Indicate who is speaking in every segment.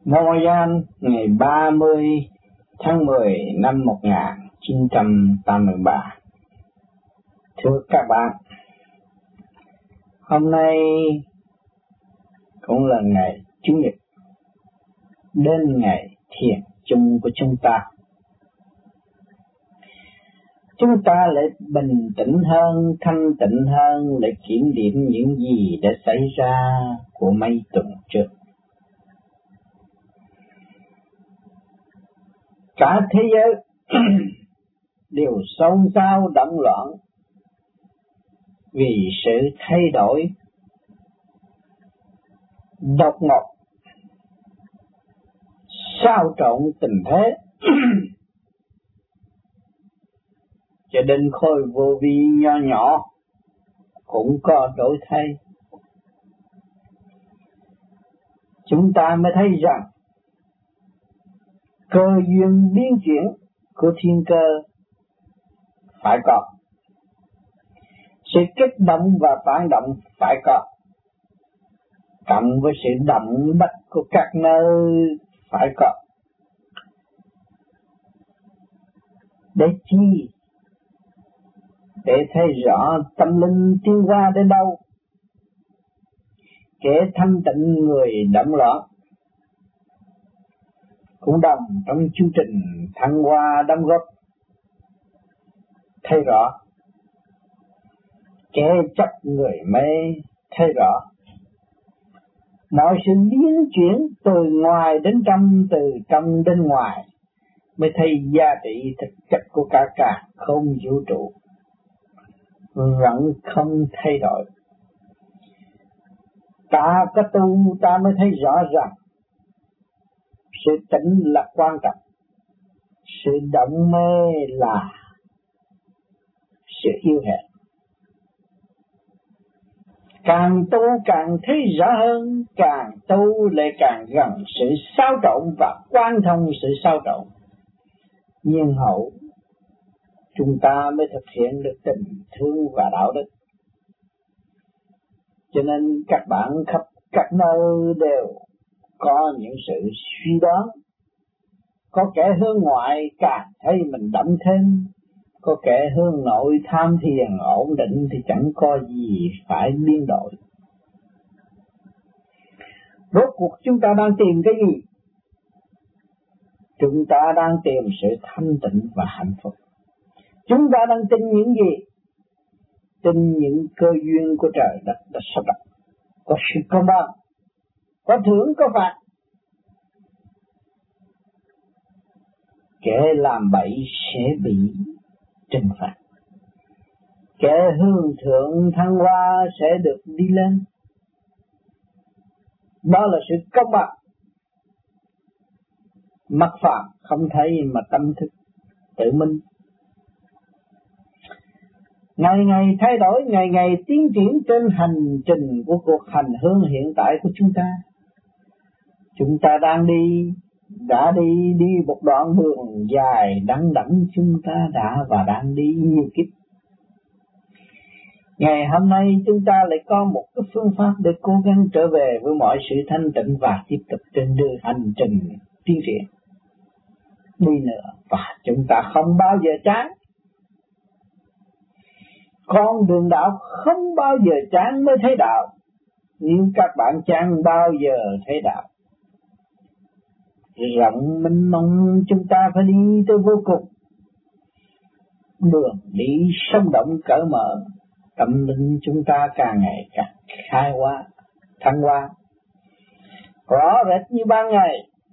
Speaker 1: Montreal ngày 30 tháng 10 năm 1983. Thưa các bạn, hôm nay cũng là ngày Chủ nhật, đến ngày thiền chung của chúng ta. Chúng ta lại bình tĩnh hơn, thanh tịnh hơn để kiểm điểm những gì đã xảy ra của mấy tuần trước. Cả thế giới đều xôn xao động loạn vì sự thay đổi đột ngột, xáo trộn tình thế. Cho đến khối vô vi nho nhỏ cũng có đổi thay. Chúng ta mới thấy rằng cơ duyên biến chuyển của thiên cơ phải có, sự kích động và phản động phải có, cộng với sự động đất của các nơi phải có. Để chi? Để thấy rõ tâm linh tiến qua đến đâu, kẻ thanh tịnh người động loạn. Cũng đồng trong chương trình thăng hoa đóng góp, thấy rõ kẻ chấp người mê thấy rõ. Mọi sự biến chuyển từ ngoài đến trong, từ trong đến ngoài, mới thấy giá trị thực chất của cả không vũ trụ vẫn không thay đổi. Ta có tu ta mới thấy rõ rằng sự tĩnh là quan trọng, sự động mê là sự yêu hẹn. Càng tu càng thấy rõ hơn, càng tu lại càng gần sự xáo trộn và quan thông sự xáo trộn. Nhưng hậu chúng ta mới thực hiện được tình thương và đạo đức. Cho nên các bạn khắp các nơi đều có những sự suy đoán. Có kẻ hướng ngoại càng thấy mình đậm thêm, có kẻ hướng nội tham thiền ổn định thì chẳng có gì phải biến đổi. Rốt cuộc chúng ta đang tìm cái gì? Chúng ta đang tìm sự thanh tịnh và hạnh phúc. Chúng ta đang tin những gì? Tin những cơ duyên của trời đất đã sắp đặt. Có sự công bằng, có thưởng có phạt. Kẻ làm bậy sẽ bị trừng phạt, kẻ hướng thượng thăng hoa sẽ được đi lên. Đó là sự công bằng. Mắt phàm không thấy mà tâm thức tự minh. Ngày ngày thay đổi, ngày ngày tiến triển trên hành trình của cuộc hành hương hiện tại của chúng ta. Chúng ta đang đi, đã đi một đoạn đường dài đắng đẵng, chúng ta đã và đang đi nhiều kiếp. Ngày hôm nay chúng ta lại có một cái phương pháp để cố gắng trở về với mọi sự thanh tịnh và tiếp tục trên đường hành trình tiến triển. Đi nữa và chúng ta không bao giờ chán. Con đường đạo không bao giờ chán mới thấy đạo. Nếu các bạn chán bao giờ thấy đạo. Rộng mênh mông chúng ta phải đi tới vô cùng. Đường đi sống động cởi mở, tâm linh chúng ta càng ngày càng khai hóa, thăng hoa. Rõ rệt như ban ngày.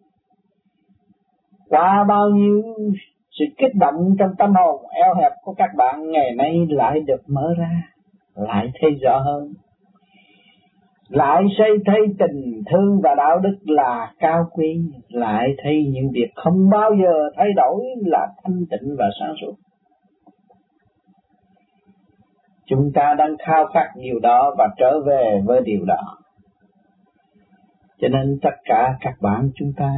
Speaker 1: Qua bao nhiêu sự kích động trong tâm hồn eo hẹp của các bạn ngày nay lại được mở ra, lại thấy rõ hơn. Lại xây thấy tình thương và đạo đức là cao quý, lại thấy những việc không bao giờ thay đổi là thanh tịnh và sáng suốt. Chúng ta đang khao khát điều đó và trở về với điều đó. Cho nên tất cả các bạn chúng ta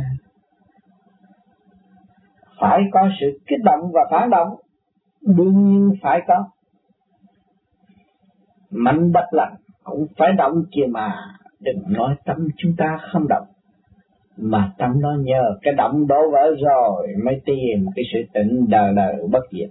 Speaker 1: phải có sự kích động và phản động, đương nhiên phải có. Mạnh bất lạnh cũng phải động kìa mà, đừng nói tâm chúng ta không động. mà tâm đó nhờ cái động đổ vỡ rồi mới tìm cái sự tịnh đời đời bất diệt.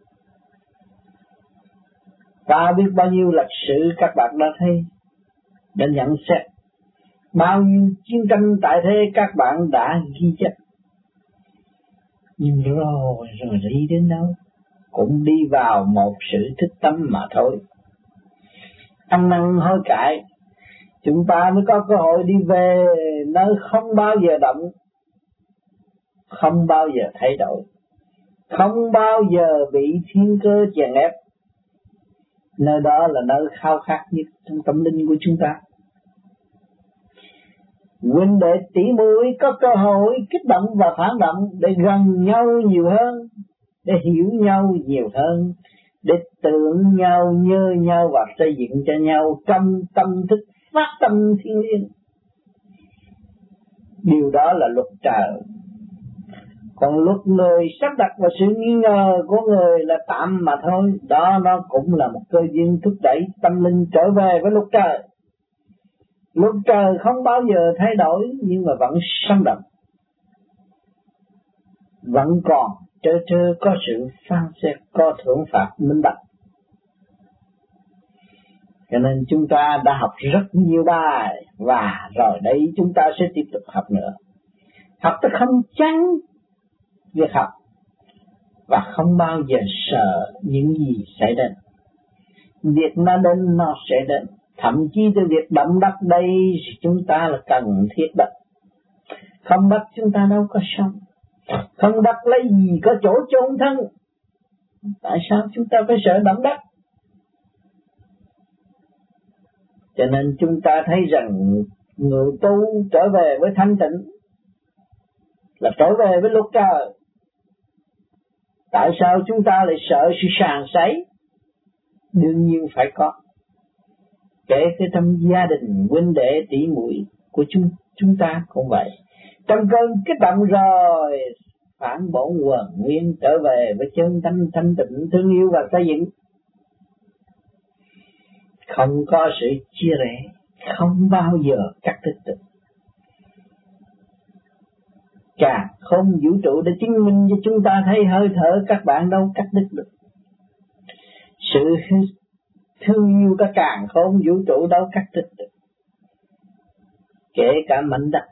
Speaker 1: Và biết bao nhiêu lịch sử các bạn đã thấy, đã nhận xét bao nhiêu chiến tranh tại thế các bạn đã ghi chép, nhưng rồi đi đến đâu cũng đi vào một sự thức tâm mà thôi. Ăn năn hối cải, chúng ta mới có cơ hội đi về nơi không bao giờ động, không bao giờ thay đổi, không bao giờ bị thiên cơ chèn ép. Nơi đó là nơi khao khát nhất trong tâm linh của chúng ta. Huynh đệ tỷ muội có cơ hội kích động và phản động để gần nhau nhiều hơn, để hiểu nhau nhiều hơn, để tưởng nhau, nhớ nhau và xây dựng cho nhau trong tâm thức phát tâm thiên liêng. Điều đó là luật trời. Còn luật người sắp đặt vào sự nghi ngờ của người là tạm mà thôi. Đó nó cũng là một cơ duyên thúc đẩy tâm linh trở về với luật trời. Luật trời không bao giờ thay đổi, nhưng mà vẫn sống động, vẫn còn trơ có sự phán xét, có thưởng phạt minh bạch. Cho nên chúng ta đã học rất nhiều bài, và rồi đây chúng ta sẽ tiếp tục học nữa. Học ta không chán việc học, và không bao giờ sợ những gì xảy đến. Việc nó đến nó sẽ đến. Thậm chí từ việc động đất đây chúng ta là cần thiết đất. Không đất chúng ta đâu có sống. Không đất lấy gì có chỗ chôn thân. Tại sao chúng ta phải sợ động đất? Cho nên chúng ta thấy rằng người tu trở về với thanh tịnh là trở về với luật trời. Tại sao chúng ta lại sợ sự sàng sấy? Đương nhiên phải có. Kể cái trong gia đình huynh đệ tỷ muội của chúng ta cũng vậy. Trong cơn kích động rồi phản bổn hoàn nguyên trở về với chân thanh tịnh thương yêu và xây dựng. Không có sự chia rẽ, không bao giờ cắt đứt được. Cả không vũ trụ để chứng minh cho chúng ta thấy hơi thở các bạn đâu cắt đứt được. Sự thương yêu các càng không vũ trụ đâu cắt đứt được. Kể cả mảnh đất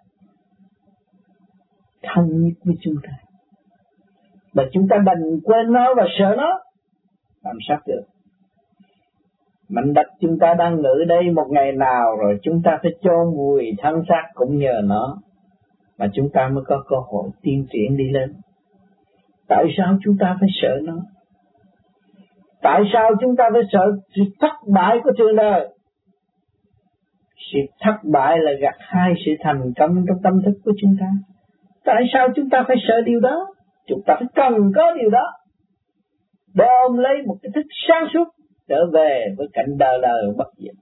Speaker 1: thân nhất với chúng ta, mà chúng ta đành quên nó và sợ nó, làm sao được? Mảnh đất chúng ta đang ngự đây, một ngày nào rồi chúng ta phải chôn vùi thân xác cũng nhờ nó, mà chúng ta mới có cơ hội tiến triển đi lên. Tại sao chúng ta phải sợ nó? Tại sao chúng ta phải sợ sự thất bại của trường đời? Sự thất bại là gặt hai sự thành công trong tâm thức của chúng ta. Tại sao chúng ta phải sợ điều đó? Chúng ta phải cần có điều đó để ôm lấy một cái thức sáng suốt trở về với cảnh đời đời bất diệt.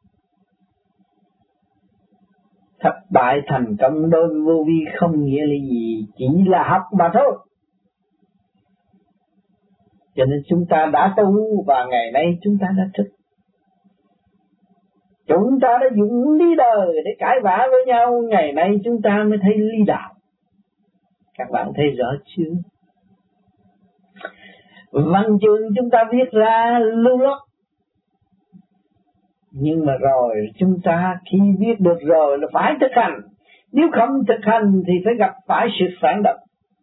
Speaker 1: Thất bại thành công đối với vô vi không nghĩa là gì, chỉ là học mà thôi. Cho nên chúng ta đã tu và ngày nay chúng ta đã thức. Chúng ta đã dùng lý đời để cãi vã với nhau, ngày nay chúng ta mới thấy lý đạo. Các bạn thấy rõ chưa? Văn chương chúng ta viết ra lưu loát, nhưng mà rồi chúng ta khi viết được rồi là phải thực hành. Nếu không thực hành thì phải gặp phải sự phản động.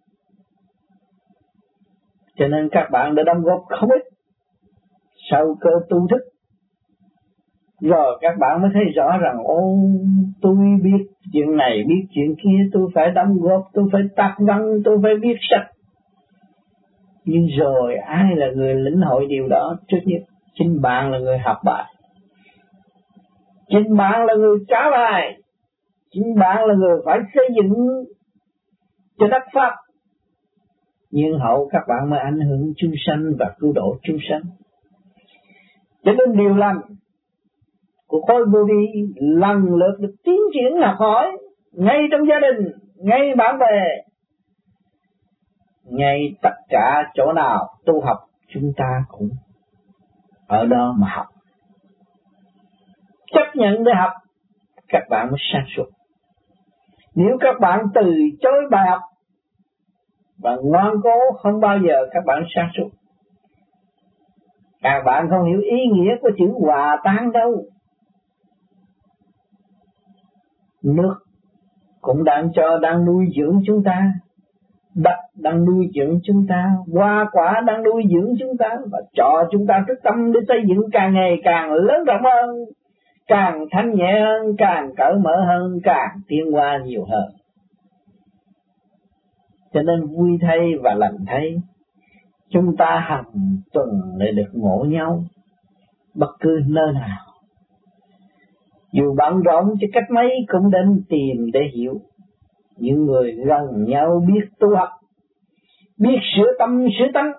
Speaker 1: Cho nên các bạn đã đóng góp không ít sau cơ tu thức. Rồi các bạn mới thấy rõ rằng tôi biết chuyện này, biết chuyện kia, tôi phải đóng góp, tôi phải tác văn, tôi phải viết sách. Nhưng rồi ai là người lĩnh hội điều đó? Trước nhất, chính bạn là người học bài. Chính bạn là người trả bài. Chính bạn là người phải xây dựng cho đất Pháp. Nhưng hậu các bạn mới ảnh hưởng chúng sanh và cứu độ chúng sanh. Cho nên điều lành của khối vô vi lần lượt được tiến triển học hỏi ngay trong gia đình, ngay bạn bè, ngay tất cả chỗ nào tu học chúng ta cũng ở đó mà học. Chấp nhận để học, các bạn mới sáng suốt. Nếu các bạn từ chối bài học và ngoan cố, không bao giờ các bạn sáng suốt. Các bạn không hiểu ý nghĩa của chữ hòa tan đâu. Nước cũng đang nuôi dưỡng chúng ta, đất đang nuôi dưỡng chúng ta, hoa quả đang nuôi dưỡng chúng ta, và cho chúng ta thức tâm để xây dựng càng ngày càng lớn rộng hơn, càng thanh nhẹ hơn, càng cởi mở hơn, càng tiến hóa nhiều hơn. Cho nên vui thay và lành thay, chúng ta hàng tuần để được ngộ nhau bất cứ nơi nào. Dù bận rộn cho cách mấy cũng đến tìm để hiểu. Những người gần nhau biết tu học, biết sửa tâm sửa tánh,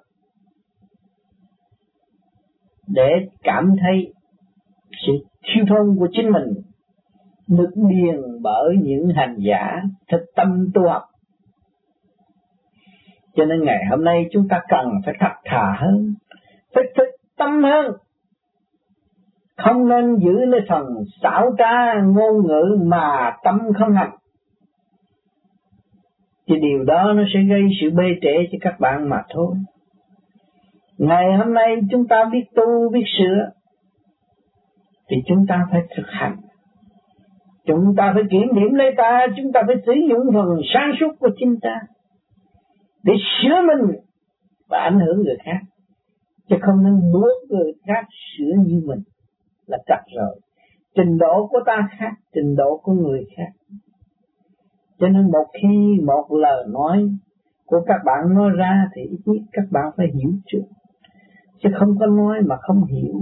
Speaker 1: để cảm thấy sự thiếu thốn của chính mình được điền bởi những hành giả thực tâm tu học. Cho nên ngày hôm nay chúng ta cần phải thật thà hơn, phải thực tâm hơn, không nên giữ lấy phần xảo trá ngôn ngữ mà tâm không hành. Thì điều đó nó sẽ gây sự bê trễ cho các bạn mà thôi. Ngày hôm nay chúng ta biết tu, biết sửa, thì chúng ta phải thực hành. Chúng ta phải kiểm điểm lấy ta, chúng ta phải sử dụng phần sáng suốt của chính ta để sửa mình và ảnh hưởng người khác, chứ không nên buộc người khác sửa như mình là chặt rồi. Trình độ của ta khác, trình độ của người khác. Cho nên một khi một lời nói của các bạn nói ra thì ít nhất các bạn phải hiểu trước, chứ không có nói mà không hiểu.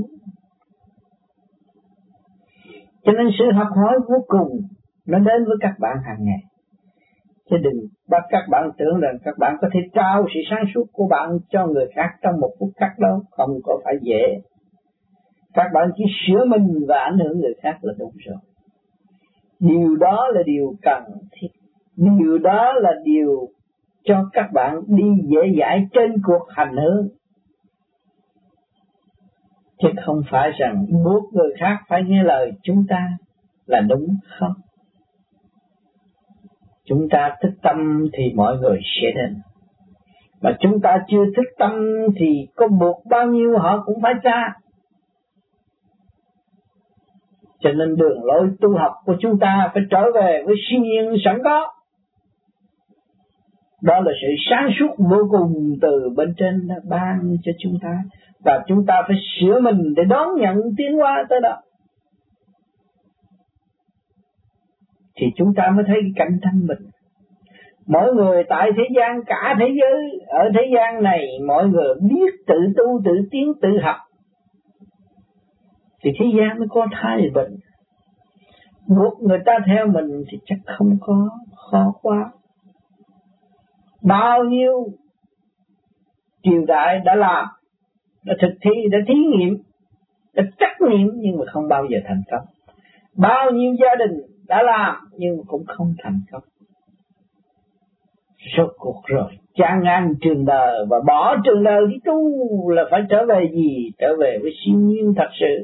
Speaker 1: Cho nên sự học hỏi vô cùng nó đến với các bạn hàng ngày. Chứ đừng bắt các bạn tưởng rằng các bạn có thể trao sự sáng suốt của bạn cho người khác trong một phút khắc đâu, không có phải dễ. Các bạn chỉ sửa mình và ảnh hưởng người khác là đúng rồi. Điều đó là điều cần thiết. Điều đó là điều cho các bạn đi dễ dãi trên cuộc hành hương. Chứ không phải rằng buộc người khác phải nghe lời chúng ta là đúng không. Chúng ta thức tâm thì mọi người sẽ đến. Mà chúng ta chưa thức tâm thì có buộc bao nhiêu họ cũng phải ra. Cho nên đường lối tu học của chúng ta phải trở về với siêu nhiên sẵn có. Đó là sự sáng suốt vô cùng từ bên trên đã ban cho chúng ta. Và chúng ta phải sửa mình để đón nhận tiến hóa tới đó. Thì chúng ta mới thấy cái cảnh thanh bình. Mỗi người tại thế gian, cả thế giới, ở thế gian này, mọi người biết tự tu, tự tiến, tự học, thì thế gian mới có thái bình. Buộc người ta theo mình thì chắc không có, khó quá. Bao nhiêu triều đại đã làm, đã thực thi, đã thí nghiệm, đã trắc nghiệm, nhưng mà không bao giờ thành công. Bao nhiêu gia đình đã làm nhưng cũng không thành công. Rốt cuộc rồi chán ngang trường đời và bỏ trường đời đi tu là phải trở về gì? Trở về với siêu nhiên thật sự,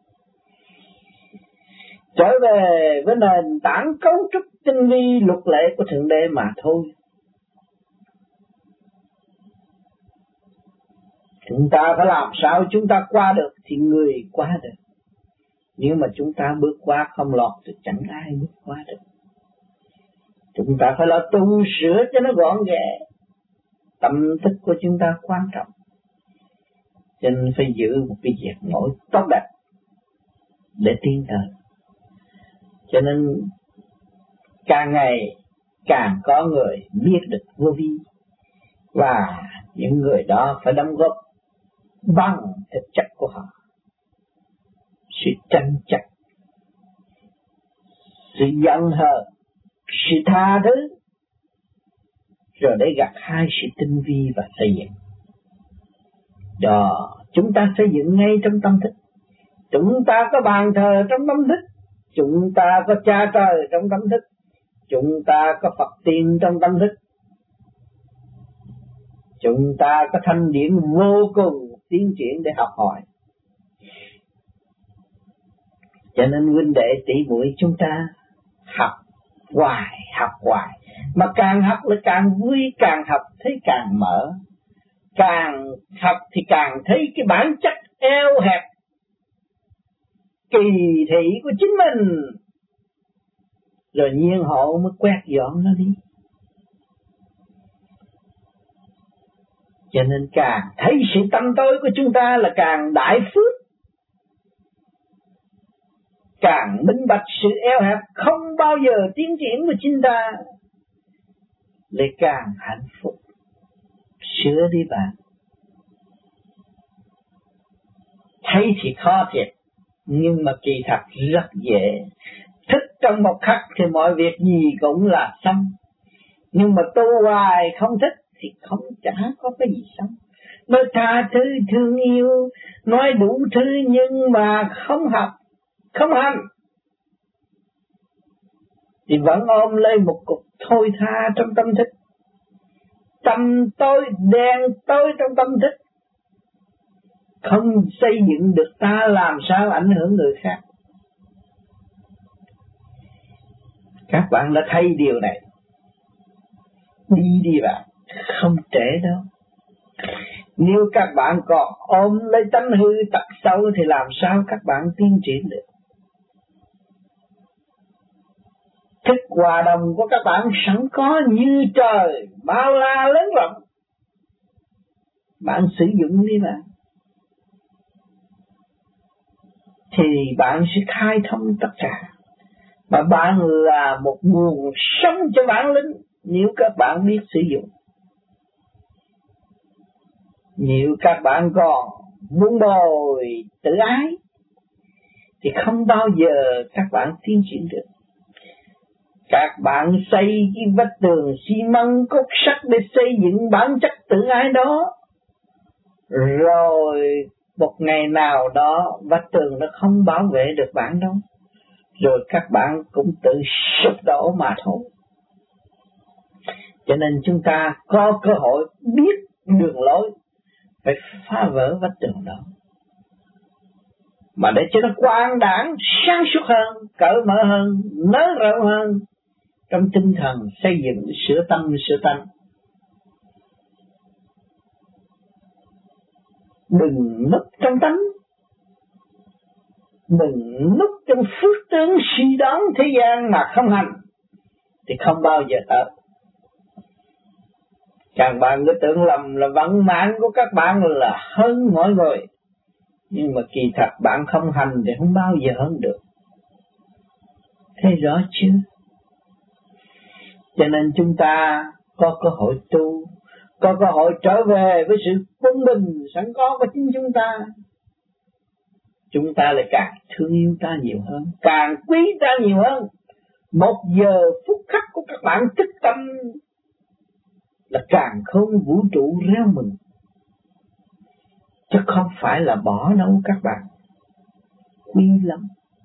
Speaker 1: trở về với nền tảng cấu trúc tinh vi luật lệ của Thượng Đế mà thôi. Chúng ta phải làm sao chúng ta qua được thì người qua được. Nhưng mà chúng ta bước qua không lọt thì chẳng ai bước qua được. Chúng ta phải là tu sửa cho nó gọn ghẽ. Tâm thức của chúng ta quan trọng. Cho nên phải giữ một cái việc nổi tốt đẹp để tiến tới. Cho nên càng ngày càng có người biết được vô vi. Và những người đó phải đóng góp bằng thực chất của họ. Sự tranh chấp, sự giận hờn, sự tha thứ, rồi để gặt hai sự tinh vi và xây dựng. Đó, chúng ta xây dựng ngay trong tâm thức. Chúng ta có bàn thờ trong tâm thức, chúng ta có cha trời trong tâm thức, chúng ta có Phật tiên trong tâm thức, chúng ta có thanh điển vô cùng tiến triển để học hỏi. Cho nên huynh đệ tỷ muội chúng ta học học hoài. Mà càng học là càng vui, càng học thấy càng mở. Càng học thì càng thấy cái bản chất eo hẹp, kỳ thị của chính mình. Rồi nhiên hộ mới quét dọn nó đi. Cho nên càng thấy sự tâm tối của chúng ta là càng đại phước, càng minh bạch sự eo hẹp không bao giờ tiến triển của chúng ta, lại càng hạnh phúc. Sửa đi bạn. Thấy thì khó thiệt, nhưng mà kỳ thật rất dễ. Thức trong một khắc thì mọi việc gì cũng là xong. Nhưng mà tu hoài không thích thì không chả có cái gì xong. Mới tha thứ thương yêu, nói đủ thứ nhưng mà không học, không hành, thì vẫn ôm lấy một cục thôi tha trong tâm thức. Tâm tối, đen tối trong tâm thức, không xây dựng được ta làm sao ảnh hưởng người khác. Các bạn đã thấy điều này. Đi bạn, không trễ đâu. Nếu các bạn còn ôm lấy tánh hư tật xấu thì làm sao các bạn tiến triển được. Thức hòa đồng của các bạn sẵn có như trời, bao la lớn rộng. Bạn sử dụng đi bạn, thì bạn sẽ khai thông tất cả. Mà bạn là một nguồn sống cho bản lĩnh nếu các bạn biết sử dụng. Nếu các bạn còn muốn bồi tự ái thì không bao giờ các bạn tiến triển được. Các bạn xây cái vách tường xi măng cốt sắt để xây dựng bản chất tự ái đó, rồi một ngày nào đó vách tường nó không bảo vệ được bạn đâu, rồi các bạn cũng tự sụp đổ mà thôi. Cho nên chúng ta có cơ hội biết đường lối, phải phá vỡ vách tường đó, mà để cho nó quang đãng, sáng suốt hơn, cởi mở hơn, nới rộng hơn, trong tinh thần xây dựng sửa tâm sửa tánh. Đừng núp trong tánh, đừng núp trong phước tướng suy đoán thế gian mà không hành, thì không bao giờ tới. Các bạn cứ tưởng lầm là vận mạng của các bạn là hơn mọi người, nhưng mà kỳ thật bạn không hành thì không bao giờ hơn được. Thấy rõ chưa? Cho nên chúng ta có cơ hội tu, có cơ hội trở về với sự quân bình sẵn có của chính chúng ta. Chúng ta lại càng thương yêu ta nhiều hơn, càng quý ta nhiều hơn. Một giờ phút khắc của các bạn tích tâm là càng không vũ trụ reo mừng, chứ không phải là bỏ đâu các bạn. Quý lắm.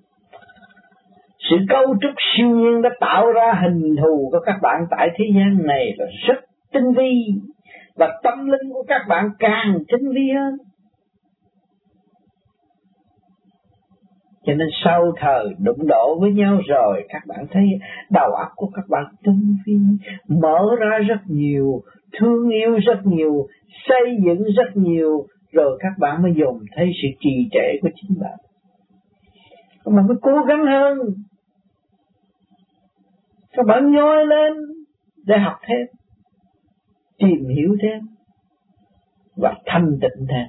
Speaker 1: Sự cấu trúc siêu nhiên đã tạo ra hình thù của các bạn tại thế gian này là rất tinh vi, và tâm linh của các bạn càng tinh vi hơn. Cho nên sau thời đụng độ với nhau rồi, các bạn thấy đầu óc của các bạn tinh vi, mở ra rất nhiều, thương yêu rất nhiều, xây dựng rất nhiều, rồi các bạn mới dòm thấy sự trì trệ của chính bạn. Các bạn mới cố gắng hơn, các bạn nhoi lên để học thêm, tìm hiểu thêm và thanh tịnh thêm.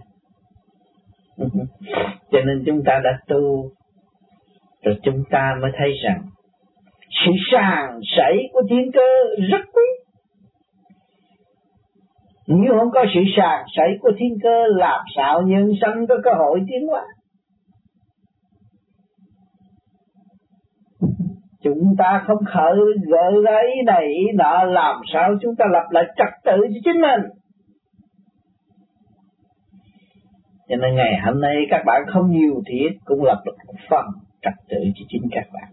Speaker 1: Cho nên chúng ta đã tu, rồi chúng ta mới thấy rằng sự sàng sảy của thiên cơ rất quý. Nếu không có sự sàng sảy của thiên cơ, làm sao nhân sanh có cơ hội tiến hóa? Chúng ta không khởi gợi ra ý này ý nọ, làm sao chúng ta lập lại trật tự cho chính mình? Cho nên ngày hôm nay các bạn không nhiều thiệt cũng lập được một phần trật tự cho chính các bạn.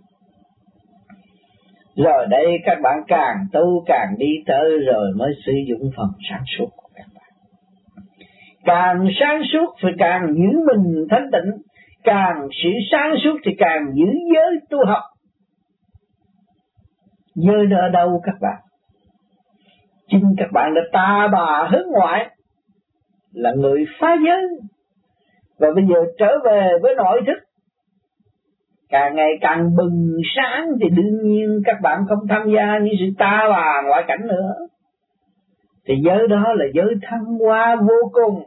Speaker 1: Rồi đây các bạn càng tu càng đi tới, rồi mới sử dụng phần sáng suốt của các bạn. Càng sáng suốt thì càng giữ mình thanh tịnh, càng sự sáng suốt thì càng giữ giới tu học. Giới đó ở đâu các bạn? Chính các bạn đã ta bà hướng ngoại, là người phá giới, và bây giờ trở về với nội thức, càng ngày càng bừng sáng, thì đương nhiên các bạn không tham gia những sự ta bà ngoại cảnh nữa. Thì giới đó là giới thăng hoa vô cùng.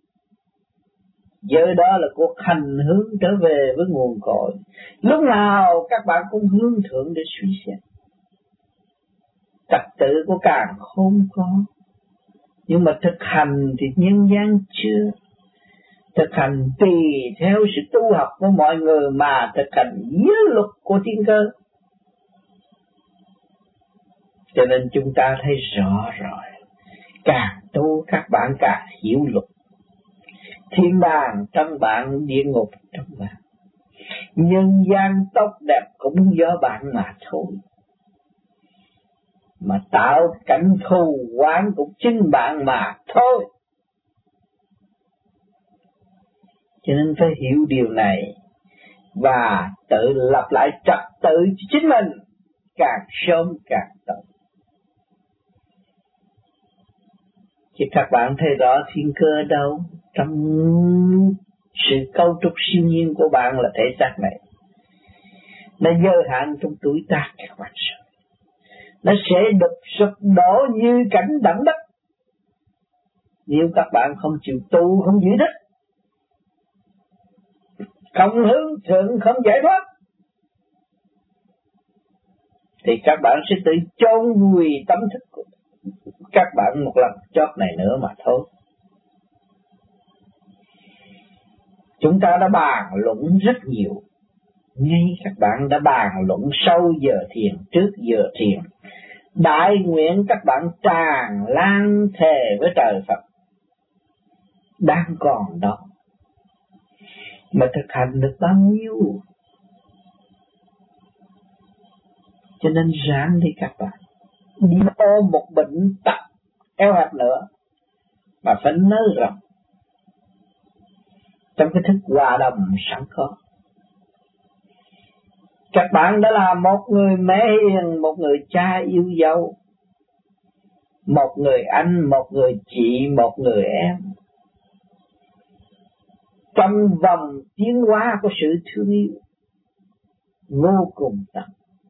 Speaker 1: Giới đó là cuộc hành hướng trở về với nguồn cội. Lúc nào các bạn cũng hướng thượng để suy xét. Trật tự của càng không có, nhưng mà thực hành thì nhân gian chưa. Thực hành tùy theo sự tu học của mọi người mà thực hành giới luật của thiên cơ. Cho nên chúng ta thấy rõ rồi, càng tu các bạn càng hiểu luật. Thiên đàng trong bạn, địa ngục trong bạn. Nhân gian tốt đẹp cũng do bạn mà thôi. Mà tạo cảnh thù oán cũng chính bạn mà thôi. Cho nên phải hiểu điều này và tự lập lại trật tự cho chính mình, càng sớm càng tốt. Chứ các bạn thấy rõ thiên cơ đâu? Trong sự cấu trúc siêu nhiên của bạn là thể xác này. Nó giới hạn trong tuổi tác các bạn sợ. Nó sẽ đập sụp đổ như cảnh động đất nếu các bạn không chịu tu, không giữ đức, không hướng thượng, không giải thoát, thì các bạn sẽ tự chôn vùi tâm thức của các bạn một lần chót này nữa mà thôi. Chúng ta đã bàn luận rất nhiều. Ngay các bạn đã bàn luận sau giờ thiền, trước giờ thiền. Đại nguyện các bạn tràn lan thề với trời Phật đang còn đó. Mà thực hành được bao nhiêu? Cho nên ráng đi các bạn. Đi ôm một bệnh tật eo hẹp nữa mà phải nới rộng trong cái thức hòa đồng sẵn có. Các bạn đã là một người mẹ hiền, một người cha yêu dấu, một người anh, một người chị, một người em. Trong vòng tiến hóa của sự thương yêu vô cùng tận.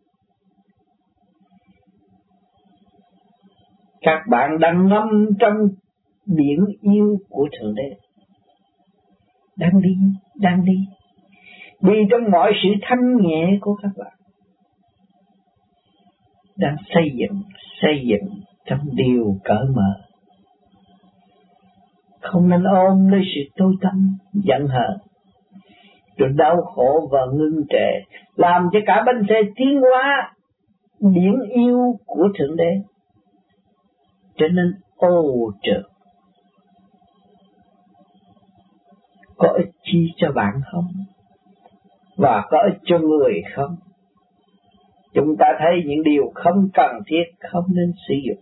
Speaker 1: Các bạn đang ngâm trong biển yêu của Thượng Đế. Đang đi. Đi trong mọi sự thanh nhẹ của các bạn. Đang xây dựng trong điều cởi mở. Không nên ôm lấy sự tối tăm, giận hờn, rồi đau khổ và ngưng trệ, làm cho cả bánh xe tiến hóa biển yêu của Thượng Đế trở nên ô trượt. Có ích chi cho bạn không? Và có ích cho người không? Chúng ta thấy những điều không cần thiết không nên sử dụng.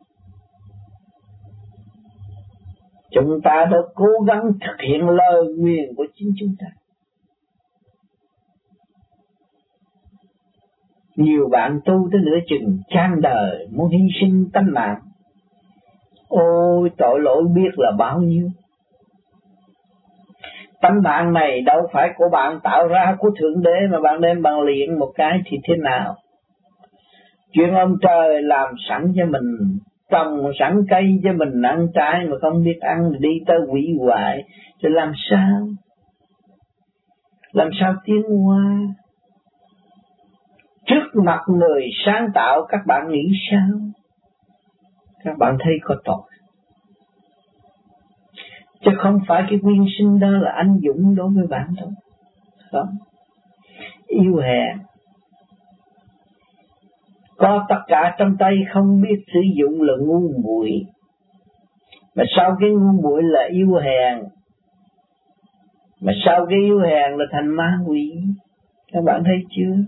Speaker 1: Chúng ta đã cố gắng thực hiện lời nguyện của chính chúng ta. Nhiều bạn tu tới nửa chừng chan đời muốn hy sinh tánh mạng. Ôi tội lỗi biết là bao nhiêu. Tánh mạng này đâu phải của bạn tạo ra, của Thượng Đế, mà bạn đem bằng luyện một cái thì thế nào? Chuyện ông trời làm sẵn cho mình, trồng sẵn cây cho mình ăn trái mà không biết ăn thì đi tới hủy hoại, thì làm sao? Làm sao tiến hóa? Trước mặt người sáng tạo các bạn nghĩ sao? Các bạn thấy có tội. Chứ không phải cái quyên sinh đó là anh dũng đối với bạn thôi. Không. Yêu hèn. Có tất cả trong tay không biết sử dụng là ngu muội. Mà sau cái ngu muội là yêu hèn. Mà sau cái yêu hèn là thành ma quỷ. Các bạn thấy chưa?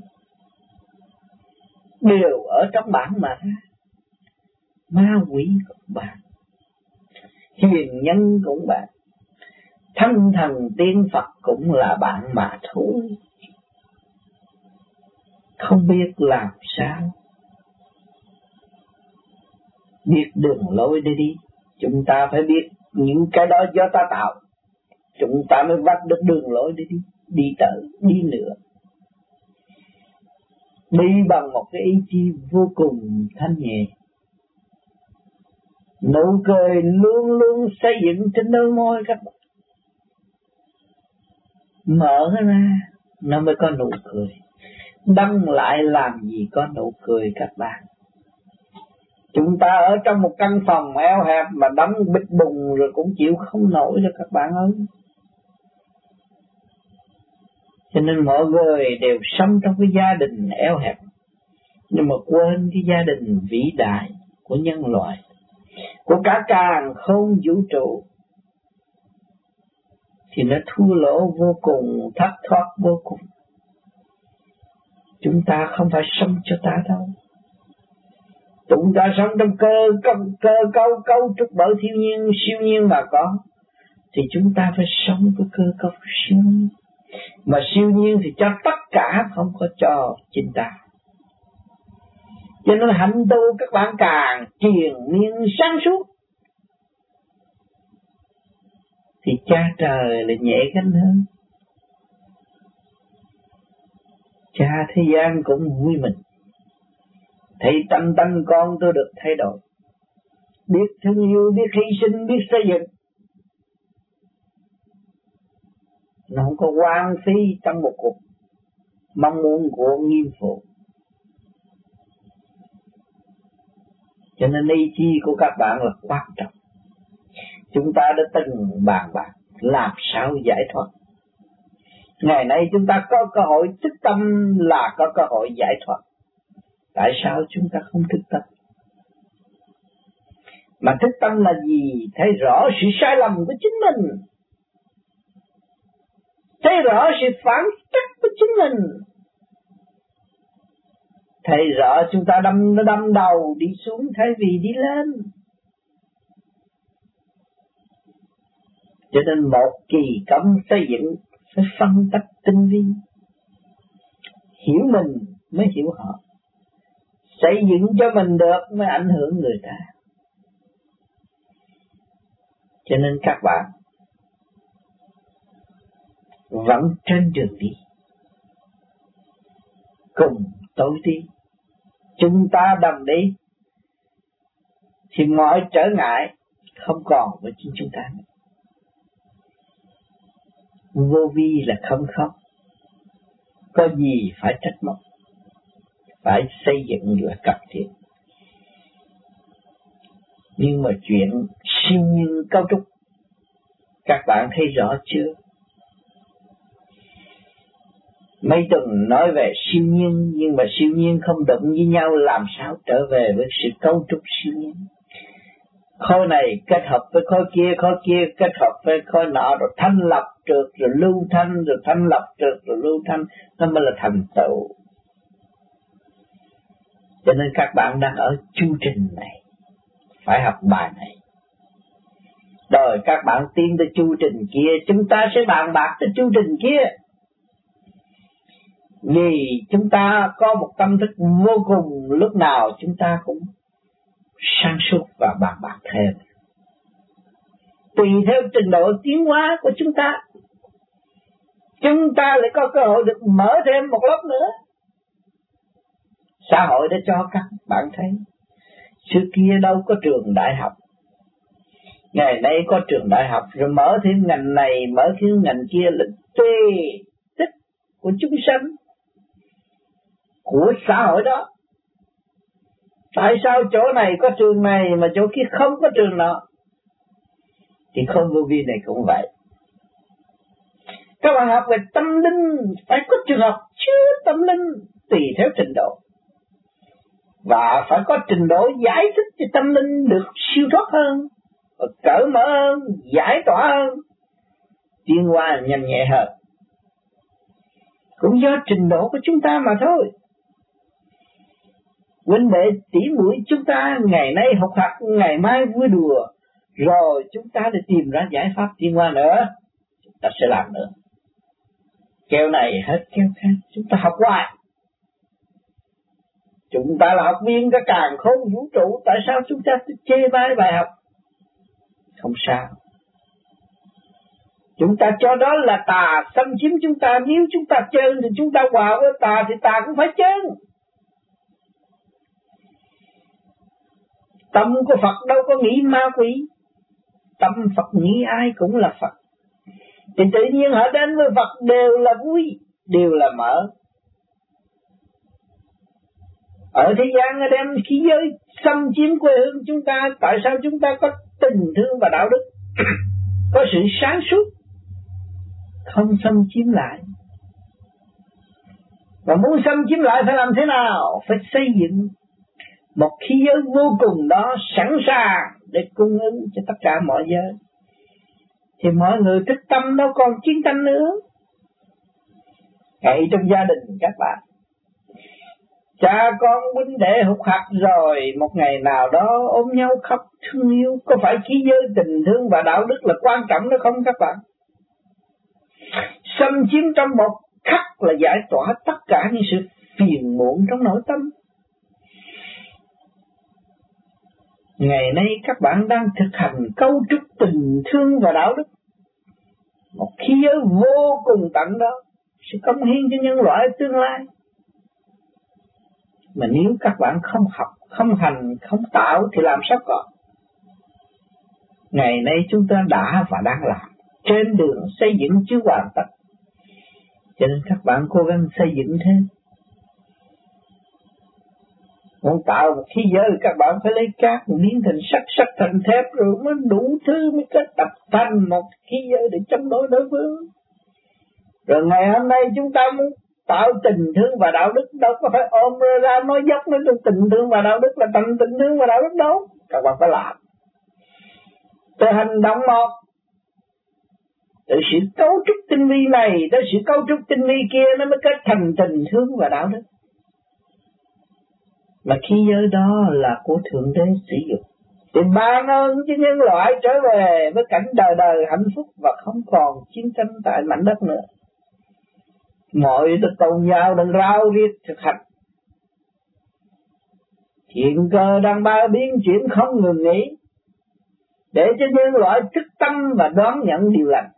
Speaker 1: Đều ở trong bạn mà. Ma quỷ cũng bạn, hiền nhân cũng bạn, thân thần tiên Phật cũng là bạn mà thôi. Không biết làm sao. biết đường lối để đi. Chúng ta phải biết những cái đó do ta tạo, chúng ta mới vạch được đường lối để đi tới, đi nữa. Đi bằng một cái ý chí vô cùng thanh nhẹ. Nụ cười luôn luôn xây dựng trên đôi môi các bạn. Mở ra nó mới có nụ cười. Đăng lại làm gì có nụ cười các bạn. Chúng ta ở trong một căn phòng eo hẹp mà đóng bít bùng rồi cũng chịu không nổi đâu các bạn ơi. Cho nên mọi người đều sống trong cái gia đình eo hẹp, nhưng mà quên cái gia đình vĩ đại của nhân loại, của cả càn khôn vũ trụ, thì nó thua lỗ vô cùng, thất thoát vô cùng. Chúng ta không phải sống cho ta đâu. Chúng ta sống trong cấu trúc bởi thiên nhiên, siêu nhiên mà có, thì chúng ta phải sống với cơ cấu siêu nhiên. Mà siêu nhiên thì cho tất cả, không có cho chính ta. Cho nên hạnh tu các bạn càng triền miên sáng suốt, thì cha trời là nhẹ gánh hơn. Cha thế gian cũng vui mình, thấy tâm con tôi được thay đổi, biết thương yêu, biết hy sinh, biết xây dựng. Nó không có hoang phí trong một cuộc mong muốn của nghiêm phụ. Cho nên ý chí của các bạn là quan trọng. Chúng ta đã từng bàn bạc làm sao giải thoát. Ngày nay chúng ta có cơ hội thức tâm là có cơ hội giải thoát. Tại sao chúng ta không thức tâm? Mà thức tâm là gì? Thấy rõ sự sai lầm của chính mình, thấy rõ sự phản trắc của chính mình, thấy rõ chúng ta đâm đầu đi xuống thay vì đi lên. Cho nên một kỳ công xây dựng phải phân tách tinh vi, hiểu mình mới hiểu họ, xây dựng cho mình được mới ảnh hưởng người ta. Cho nên các bạn vẫn trên đường đi, cùng tôi đi, chúng ta đồng đi, thì mọi trở ngại không còn với chính chúng ta nữa. Vô vi là không khóc, có gì phải trách móc, phải xây dựng là cần thiết. Nhưng mà chuyện siêu nhiên cấu trúc, các bạn thấy rõ chưa? Mấy tuần nói về siêu nhiên, nhưng mà siêu nhiên không đụng với nhau, làm sao trở về với sự cấu trúc siêu nhiên? Khối này kết hợp với khối kia kết hợp với khối nọ, rồi thanh lập trượt, rồi lưu thanh, rồi thanh lập trượt, rồi lưu thanh, nó mới là thành tựu. Cho nên các bạn đang ở chu trình này, phải học bài này. Rồi các bạn tiến tới chu trình kia, chúng ta sẽ bàn bạc tới chu trình kia. Vì chúng ta có một tâm thức vô cùng, lúc nào chúng ta cũng sáng suốt và bàn bạc thêm. Tùy theo trình độ tiến hóa của chúng ta lại có cơ hội được mở thêm một lớp nữa. Xã hội đã cho các bạn thấy, trước kia đâu có trường đại học, ngày nay có trường đại học, rồi mở thêm ngành này, mở thêm ngành kia, là tùy thích của chúng sanh, của xã hội đó. Tại sao chỗ này có trường này mà chỗ kia không có trường nọ? Thì không vô vi này cũng vậy. Các bạn học về tâm linh phải có trường học chứa tâm linh tùy theo trình độ, và phải có trình độ giải thích cho tâm linh được siêu thoát hơn, cởi mở hơn, giải tỏa hơn, tiến hóa nhanh nhẹ hơn. Cũng do trình độ của chúng ta mà thôi. Huynh đệ tỷ muội chúng ta ngày nay học học, ngày mai vui đùa, rồi chúng ta để tìm ra giải pháp tiến hóa nữa, chúng ta sẽ làm nữa. Keo này hết keo khác, chúng ta học hoài. Chúng ta là học viên cả càn khôn vũ trụ, tại sao chúng ta chê bai bài học? Không sao. Chúng ta cho đó là tà xâm chiếm chúng ta, nếu chúng ta trơn thì chúng ta hòa với tà thì tà cũng phải trơn. Tâm của Phật đâu có nghĩ ma quỷ, tâm Phật nghĩ ai cũng là Phật. Thì tự nhiên họ đến với Phật đều là vui, đều là mở. Ở thế gian ở đem khí giới xâm chiếm quê hương chúng ta, tại sao chúng ta có tình thương và đạo đức, có sự sáng suốt, không xâm chiếm lại? Và muốn xâm chiếm lại phải làm thế nào? Phải xây dựng một khí giới vô cùng đó, sẵn sàng để cung ứng cho tất cả mọi giới. Thì mọi người thức tâm đâu còn chiến tranh nữa. Ngay trong gia đình các bạn, cha con huynh đệ hụt hặc rồi, một ngày nào đó ôm nhau khóc thương yêu. Có phải khí giới tình thương và đạo đức là quan trọng đó không các bạn? Xâm chiếm trong một khắc là giải tỏa tất cả những sự phiền muộn trong nội tâm. Ngày nay các bạn đang thực hành cấu trúc tình thương và đạo đức, một khí giới vô cùng tận đó, sẽ cống hiến cho nhân loại tương lai. Mà nếu các bạn không học, không hành, không tạo thì làm sao có? Ngày nay chúng ta đã và đang làm, trên đường xây dựng chưa hoàn tất. Cho nên các bạn cố gắng xây dựng thêm. Muốn tạo một khí giới các bạn phải lấy cát biến thành sắt thành thép, rồi mới đủ thứ mới kết tập thành một khí giới để chống đối đối phương. Rồi ngày hôm nay chúng ta muốn tạo tình thương và đạo đức, đâu có phải ôm ra nói dốc nói tình thương và đạo đức là thành tình thương và đạo đức đâu. Các bạn phải làm từ hành động một, từ sự cấu trúc tinh vi này tới sự cấu trúc tinh vi kia, nó mới kết thành tình thương và đạo đức. Mà khí giới đó là của Thượng Đế sử dụng để ban ơn cho nhân loại trở về với cảnh đời đời hạnh phúc và không còn chiến tranh tại mảnh đất nữa. Mọi tôn giáo đang rao riết thực hành, thiên cơ đang bao biến chuyển không ngừng nghỉ, để cho nhân loại thức tâm và đón nhận điều lành.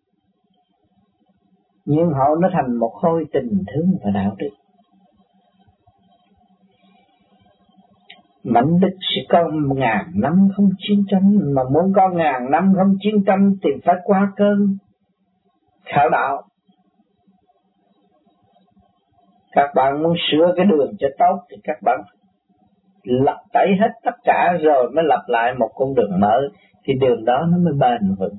Speaker 1: Nhưng họ nó thành một khối tình thương và đạo đức. Mảnh đất sẽ có 1000 năm không chiến tranh, mà muốn có 1000 năm không chiến tranh thì phải qua cơn khảo đạo. Các bạn muốn sửa cái đường cho tốt thì các bạn lặp tẩy hết tất cả rồi mới lập lại một con đường mới, thì đường đó nó mới bền vững.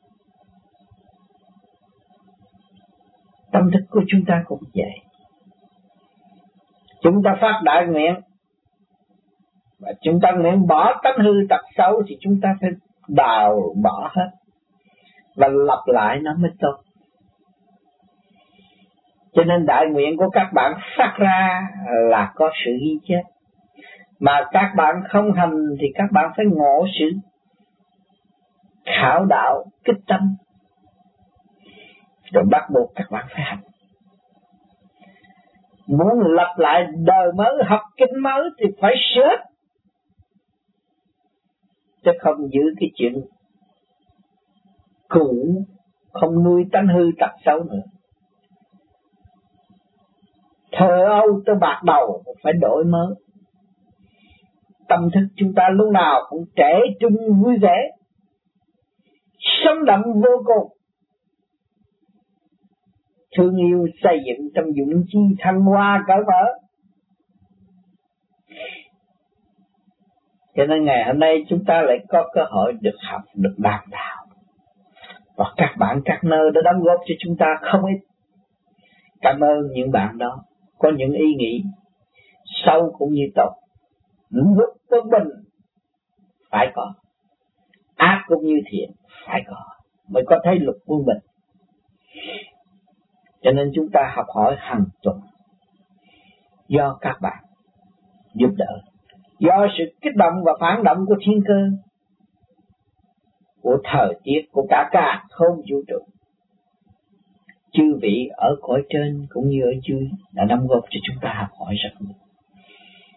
Speaker 1: Tâm thức của chúng ta cũng vậy. Chúng ta phát đại nguyện và chúng ta nguyện bỏ tánh hư tật xấu thì chúng ta phải đào bỏ hết và lập lại nó mới tốt. Cho nên đại nguyện của các bạn phát ra là có sự ghi chép, mà các bạn không hành thì các bạn phải ngộ sự khảo đạo kích tâm, rồi bắt buộc các bạn phải hành. Muốn lập lại đời mới, học kinh mới thì phải sửa, chứ không giữ cái chuyện cũ, không nuôi tánh hư tật xấu nữa. Thơ âu tới bạc đầu phải đổi mới. Tâm thức chúng ta lúc nào cũng trẻ trung vui vẻ, sống động vô cùng, thương yêu xây dựng trong dũng chi thăng hoa cởi mở. Cho nên ngày hôm nay chúng ta lại có cơ hội được học, được đàm đạo. Và các bạn các nơi đã đóng góp cho chúng ta không ít. Cảm ơn những bạn đó, có những ý nghĩ sâu cũng như tốt. Lúc quân bình phải có, ác cũng như thiện phải có, mới có thấy luật quân bình. Cho nên chúng ta học hỏi hàng tuần, do các bạn giúp đỡ, do sự kích động và phản động của thiên cơ, của thời tiết, của cả không vũ trụ. Chư vị ở cõi trên cũng như ở dưới đã đóng góp cho chúng ta học hỏi rất nhiều.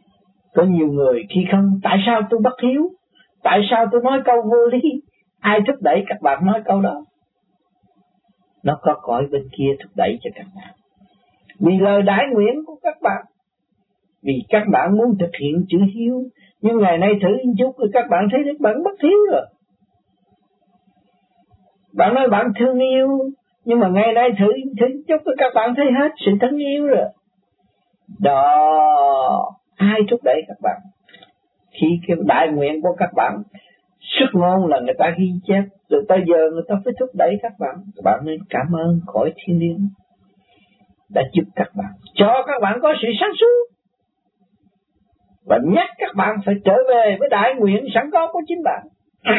Speaker 1: Có nhiều người khi không, tại sao tôi bất hiếu? Tại sao tôi nói câu vô lý? Ai thúc đẩy các bạn nói câu đó? Nó có cõi bên kia thúc đẩy cho các bạn. Vì lời đại nguyện của các bạn. Vì các bạn muốn thực hiện chữ hiếu. Nhưng ngày nay thử một chút rồi các bạn thấy các bạn bất hiếu rồi. Bạn nói bạn thương yêu, nhưng mà ngày nay thử chút rồi các bạn thấy hết sự thân yêu rồi. Đó, ai thúc đẩy các bạn? Khi cái đại nguyện của các bạn xuất ngôn là người ta ghi chép, rồi tới giờ người ta phải thúc đẩy các bạn. Các bạn nên cảm ơn cõi thiên liêng đã giúp các bạn, cho các bạn có sự sáng suốt, và nhắc các bạn phải trở về với đại nguyện sẵn có của chính bạn.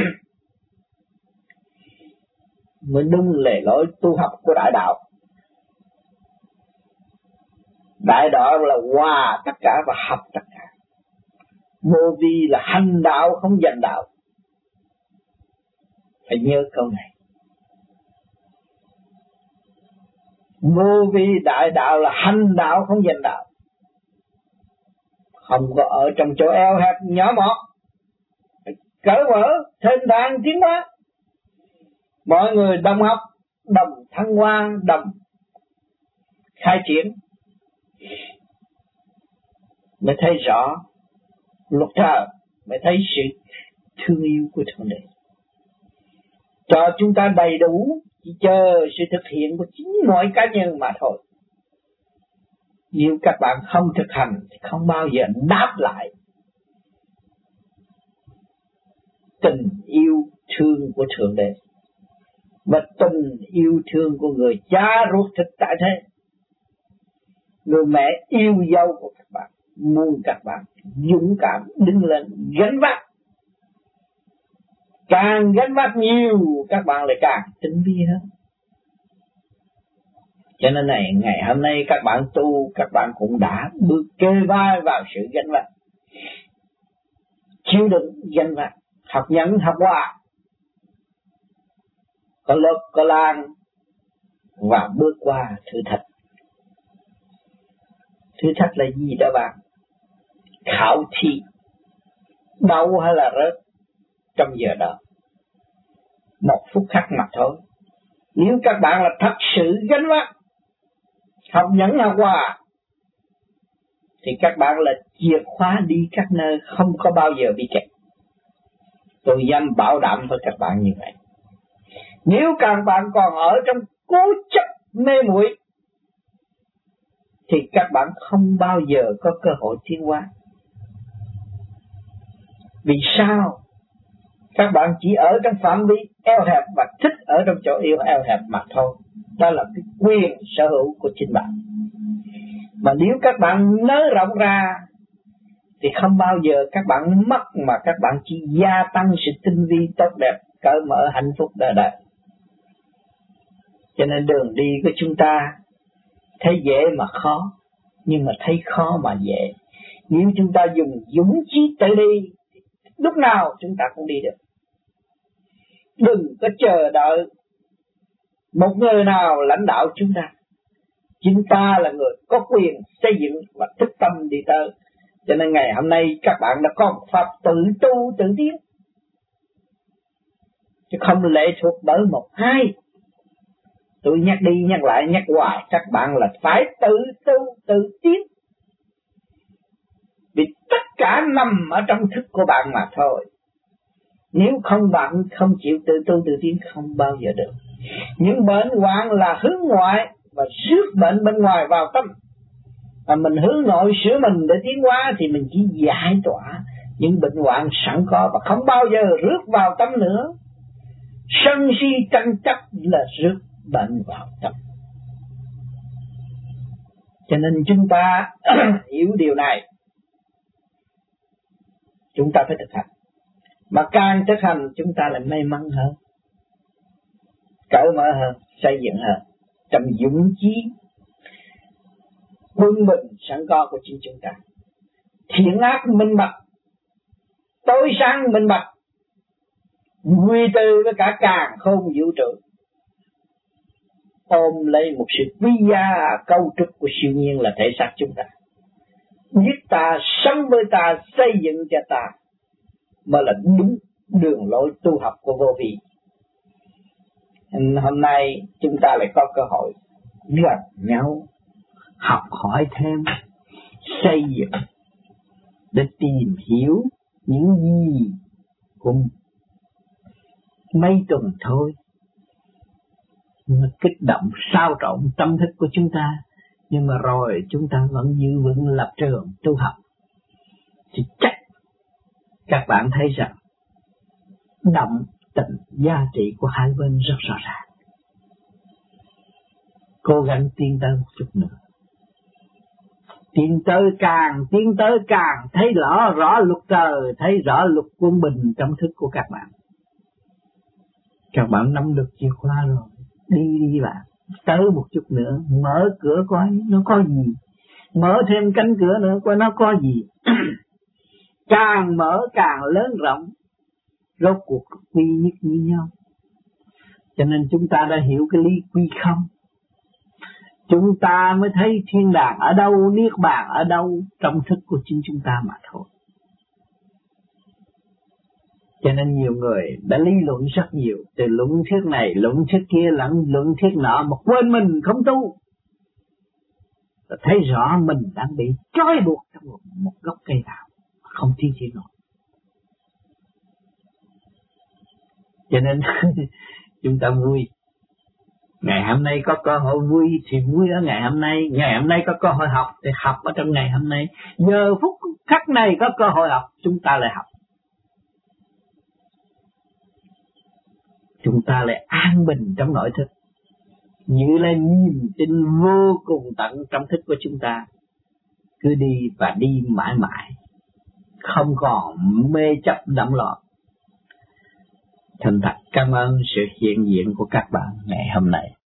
Speaker 1: Mới đúng lề lối tu học của đại đạo. Đại đạo là hòa tất cả và học tất cả. Vô vi là hành đạo không giành đạo. Phải nhớ câu này. Vô vi đại đạo là hành đạo không giành đạo. Không có ở trong chỗ eo hẹp nhỏ mọt. Cởi mở, thênh thang tiến hóa. Mọi người đồng học, đồng thăng hoa, đồng khai triển. Mới thấy rõ luật trời, mới thấy sự thương yêu của Thượng Đế. Cho chúng ta đầy đủ, chỉ chờ sự thực hiện của chính mỗi cá nhân mà thôi. Nếu các bạn không thực hành thì không bao giờ đáp lại tình yêu thương của Thượng Đế và tình yêu thương của người cha ruột thịt tại thế. Người mẹ yêu dấu của các bạn, muốn các bạn dũng cảm đứng lên gánh vác. Càng gánh vác nhiều, các bạn lại càng tinh vi hơn. Cho nên này, ngày hôm nay các bạn tu, các bạn cũng đã bước kê vai vào sự gánh vác. Chịu đựng gánh vác, học nhẫn, học hòa, có lớp, có lan, và bước qua thử thách. Thử thách là gì đó bạn? Khảo thi, đau hay là rớt trong giờ đó. Một phút khắc mà thôi. Nếu các bạn là thật sự gánh vác, học nhẫn học hòa, thì các bạn là chìa khóa đi các nơi không có bao giờ bị kẹt. Tôi dám bảo đảm với các bạn như vậy. Nếu các bạn còn ở trong cố chấp mê muội thì các bạn không bao giờ có cơ hội tiến hóa. Vì sao? Các bạn chỉ ở trong phạm vi eo hẹp và thích ở trong chỗ yêu eo hẹp mà thôi. Đó là cái quyền sở hữu của chính bạn. Mà nếu các bạn nới rộng ra thì không bao giờ các bạn mất, mà các bạn chỉ gia tăng sự tinh vi tốt đẹp, cởi mở hạnh phúc đời đời. Cho nên đường đi của chúng ta thấy dễ mà khó, nhưng mà thấy khó mà dễ. Nếu chúng ta dùng dũng chí tự đi, lúc nào chúng ta cũng đi được. Đừng có chờ đợi một người nào lãnh đạo chúng ta. Chúng ta là người có quyền xây dựng và thức tâm đi tới. Cho nên ngày hôm nay các bạn đã có một pháp tự tu tự tiến, chứ không lệ thuộc bởi một ai. Tôi nhắc đi nhắc lại nhắc hoài, các bạn là phải tự tu tự tiến. Vì tất cả nằm ở trong thức của bạn mà thôi. Nếu không bạn không chịu tự tu tự tiến không bao giờ được. Những bệnh hoạn là hướng ngoại và rước bệnh bên ngoài vào tâm. Và mình hướng nội sửa mình để tiến hóa thì mình chỉ giải tỏa những bệnh hoạn sẵn có và không bao giờ rước vào tâm nữa. Sân si tranh chấp là rước bệnh vào tâm. Cho nên chúng ta hiểu điều này, chúng ta phải thực hành. Mà càng thực hành chúng ta lại may mắn hơn, cởi mở hơn, xây dựng hơn, trong dũng chí quân bình sẵn có của chính chúng ta. Thiện ác minh bạch, tối sáng minh bạch, quy tư với cả càn khôn vũ trụ, ôm lấy một sự quý giá cấu trúc của siêu nhiên là thể xác chúng ta. giết ta, sống với ta, xây dựng cho ta, mới là đúng đường lối tu học của vô vi. Hôm nay chúng ta lại có cơ hội gặp nhau, học hỏi thêm, xây dựng để tìm hiểu những gì cũng mấy tuần thôi nó kích động sao trộn tâm thức của chúng ta, nhưng mà rồi chúng ta vẫn giữ vững lập trường tu học thì chắc các bạn thấy rằng động tình giá trị của hai bên rất rõ ràng. Cố gắng tiến tới một chút nữa, tiến tới càng thấy rõ luật trời, thấy rõ luật quân bình trong thức của các bạn. Các bạn nắm được chìa khóa rồi, đi bạn, tới một chút nữa, mở cửa coi nó có gì, mở thêm cánh cửa nữa coi nó có gì. Càng mở càng lớn rộng, rốt cuộc quy nhất như nhau. Cho nên chúng ta đã hiểu cái lý quy không, chúng ta mới thấy thiên đàng ở đâu, niết bàn ở đâu, trong thức của chính chúng ta mà thôi. Cho nên nhiều người đã lý luận rất nhiều, từ luận thuyết này, luận thuyết kia, luận thuyết nọ, mà quên mình không tu. Và thấy rõ mình đang bị trói buộc trong một gốc cây nào, không tiến triển nổi. Cho nên chúng ta vui. Ngày hôm nay có cơ hội vui thì vui ở ngày hôm nay. Ngày hôm nay có cơ hội học thì học ở trong ngày hôm nay. Giờ phút khắc này có cơ hội học, chúng ta lại học. Chúng ta lại an bình trong nội thức, giữ lên niềm tin vô cùng tận trong thức của chúng ta. Cứ đi và đi mãi mãi, không còn mê chấp đắm loạn. Thành thật cảm ơn sự hiện diện của các bạn ngày hôm nay.